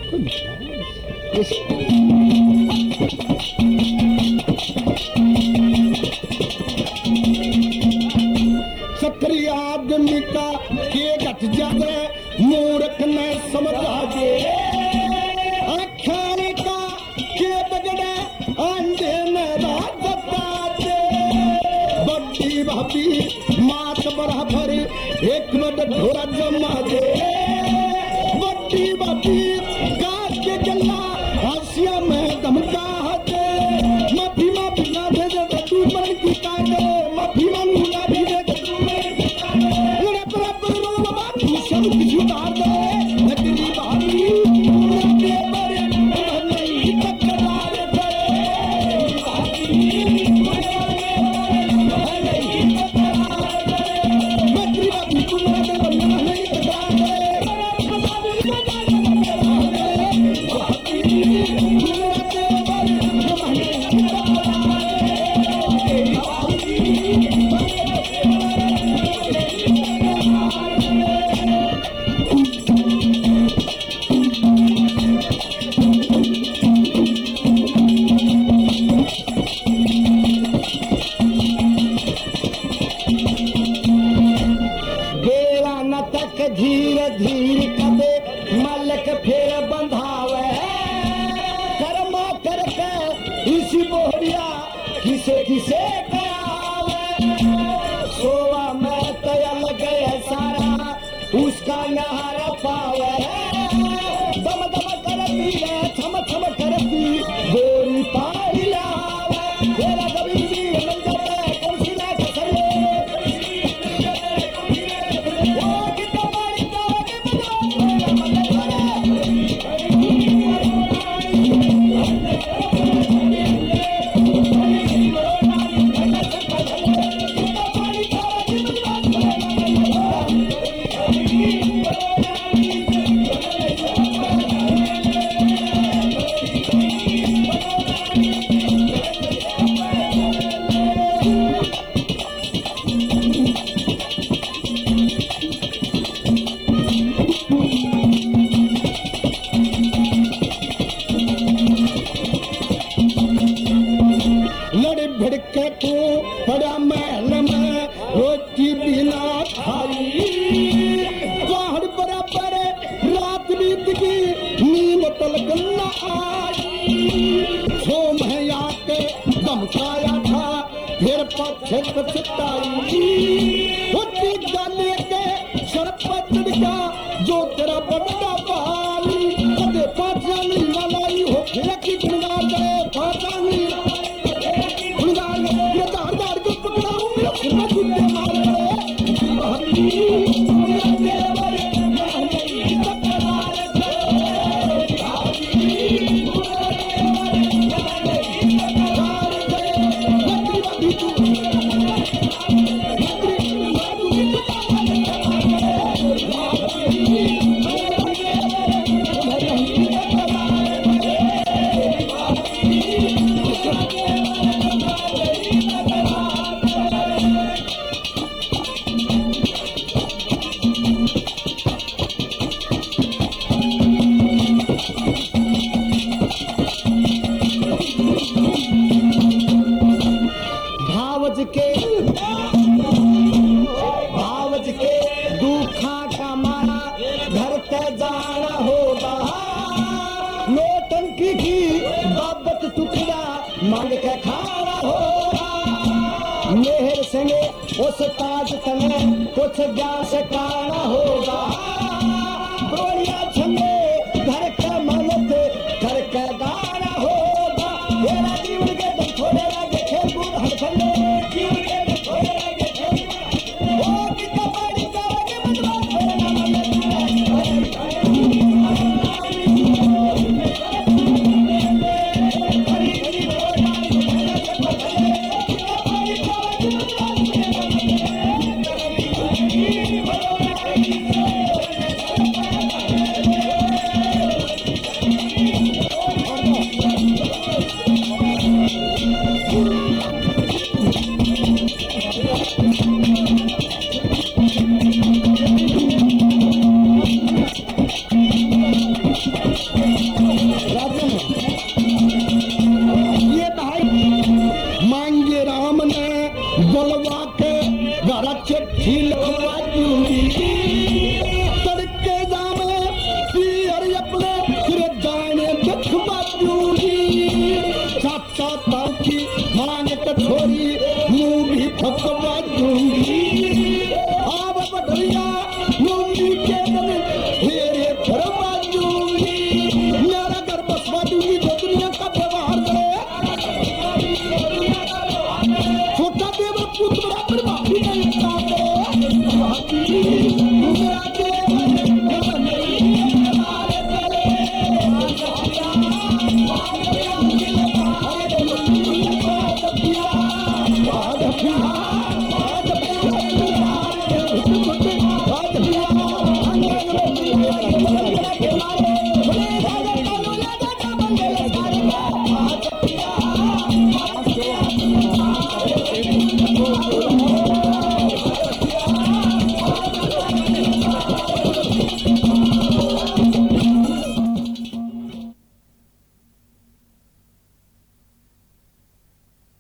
सक्रिय आदमी का के घट जाए मूर्ख न समझा दे आख्याने का के बगड़े अंधे न राजता दे बड्डी भाभी मात बराबर एक मिनट घोड़ा जमा दे बड्डी भाभी काट के गला हासिया में धमका दे माफी माफी ना भेजे तू मर की काटे माफी मांगू ना भेजे तू मर की काटे पर रो बाबा तू सब कुछ उतार दे नकली भाभी दे बड़े नहीं तकरार करे भाभी नहीं तकरार करे नकली भाभी तू नहीं तकरार धीरे धीरे कदे मलक फिर बंधावे कर्मा करके इसी बोरिया किसे किसे करावे सोवा में तयल गए सारा उसका नहारा पावे दम दम करती है थम थम करती गोरी पाई लावे तेरा कभी भी मिल जाए कुर्सी ना कसले भिड़के तू बड़ा महल में रोटी बिना खाई पहाड़ बराबर रात बीत की नींद तलक न आई सो मैं आके धमकाया था फिर पछे पछताई रोटी डाले के सड़क पर चढ़ गया जो तेरा बड़ा बाली कदे पाचा नहीं मलाई हो फिर की गुनगार करे पाचा नहीं भावज के दुखा का मारा घर पे जाना होगा नोटंकी की बाबत टुकड़ा मांग के खाना होगा मेहर संगे उस ताज तने कुछ ब्यास काना होगा गोलियां छंगे घर के मनत घर के गाना होगा तेरा जीवन के दम थोड़े लागे खेल कूद हर फंडे जीवन के दम थोड़े लागे खेल ओ कितना बड़ी जागे बदला तेरा नाम माता की मांग कठोरी मुंह भी थक